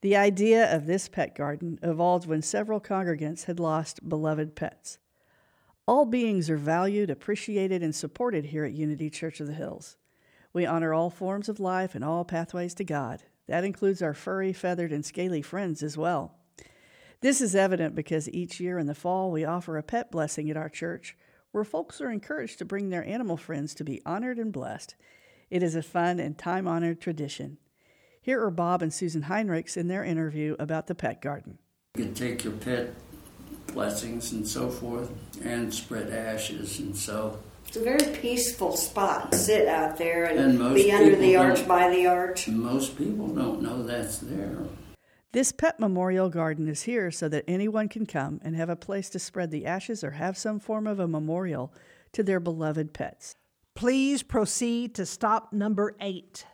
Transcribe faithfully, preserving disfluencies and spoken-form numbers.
The idea of this pet garden evolved when several congregants had lost beloved pets. All beings are valued, appreciated, and supported here at Unity Church of the Hills. We honor all forms of life and all pathways to God. That includes our furry, feathered, and scaly friends as well. This is evident because each year in the fall we offer a pet blessing at our church where folks are encouraged to bring their animal friends to be honored and blessed. It is a fun and time-honored tradition. Here are Bob and Susan Heinrichs in their interview about the pet garden. You can take your pet blessings and so forth and spread ashes, and so it's a very peaceful spot to sit out there and, and be under the arch, by the arch. Most people don't know that's there. This pet memorial garden is here so that anyone can come and have a place to spread the ashes or have some form of a memorial to their beloved pets. Please proceed to stop number eight.